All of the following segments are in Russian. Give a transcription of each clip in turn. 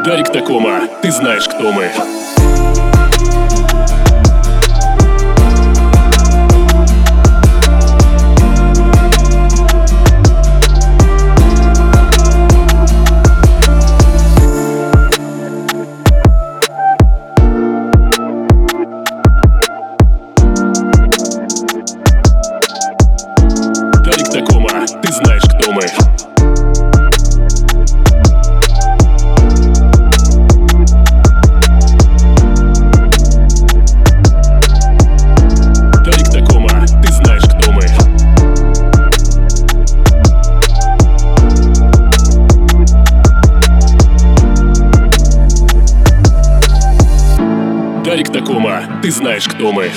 Дарик Такома, ты знаешь, кто мы. Дарик Такома, ты знаешь, кто мы. Дарик Такома, ты знаешь, кто мы.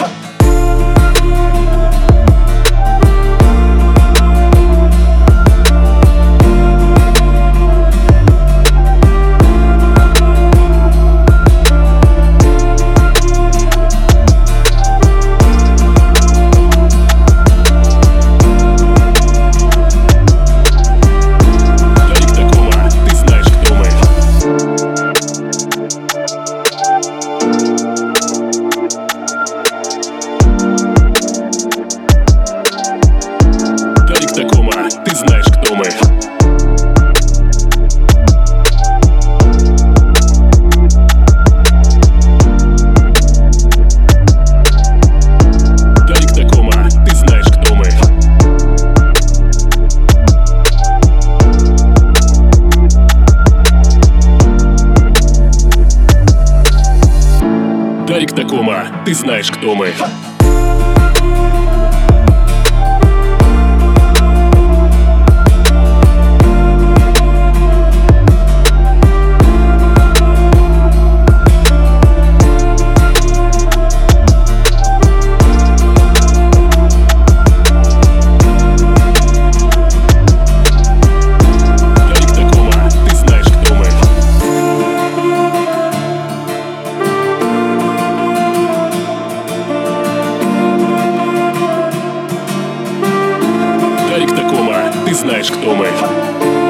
Ты знаешь, кто мы. Дарик Такома, ты знаешь, кто мы. Дарик Такома, ты знаешь, кто мы. Дарик Такома, ты знаешь, кто мы.